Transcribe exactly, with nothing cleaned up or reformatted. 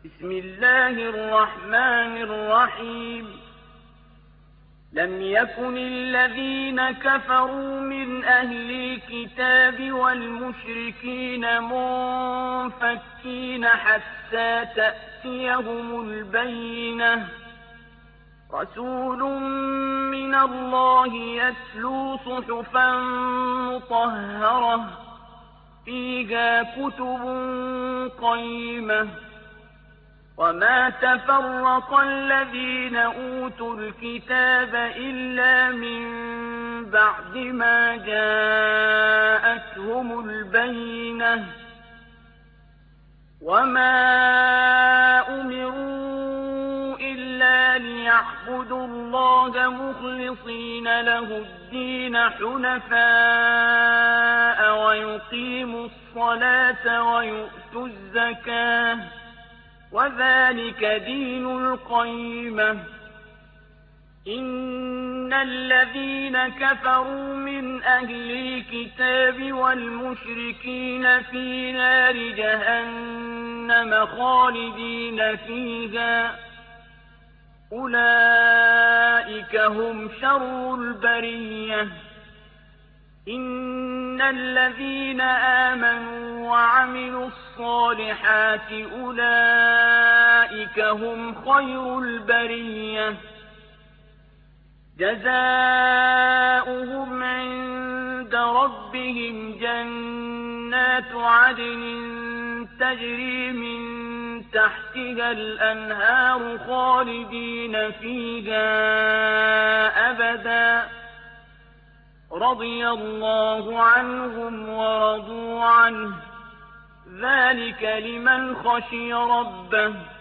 بسم الله الرحمن الرحيم لم يكن الذين كفروا من أهل الكتاب والمشركين منفكين حتى تأتيهم البينة رسول من الله يتلو صحفا مطهرة فيها كتب قيمة وما تفرق الذين أوتوا الكتاب إلا من بعد ما جاءتهم البينة وما أمروا إلا ليعبدوا الله مخلصين له الدين حنفاء ويقيموا الصلاة ويؤتوا الزكاة وذلك دين القيمة إن الذين كفروا من أهل الكتاب والمشركين في نار جهنم خالدين فيها أولئك هم شر البرية إن الذين آمنوا وعملوا الصالحات أولئك هم خير البرية جزاؤهم عند ربهم جنات عدن تجري من تحتها الأنهار خالدين فيها أبدا رضي الله عنهم ورضوا عنه ذلك لمن خشي ربه